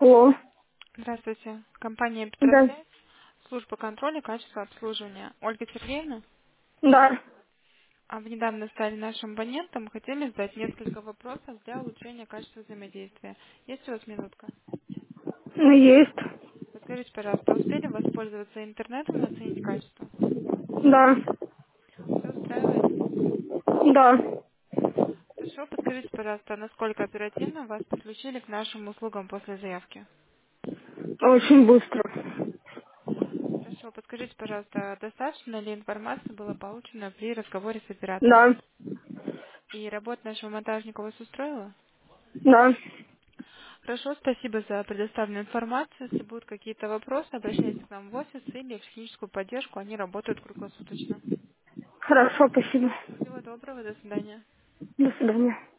Алло. Здравствуйте. Компания Да. «Петросвязь», служба контроля качества обслуживания. Ольга Сергеевна, Да. вы недавно стали нашим абонентом, хотели задать несколько вопросов для улучшения качества взаимодействия. Есть у вас минутка? Есть. Подскажите, пожалуйста, успели воспользоваться интернетом и оценить качество? Да. Все устраивает? Да. Хорошо, подскажите, пожалуйста, насколько оперативно вас подключили к нашим услугам после заявки? Очень быстро. Хорошо, подскажите, пожалуйста, достаточно ли информации было получено при разговоре с оператором? Да. И работа нашего монтажника вас устроила? Да. Хорошо, спасибо за предоставленную информацию. Если будут какие-то вопросы, обращайтесь к нам в офис или в техническую поддержку. Они работают круглосуточно. Хорошо, спасибо. Всего доброго, до свидания. До свидания.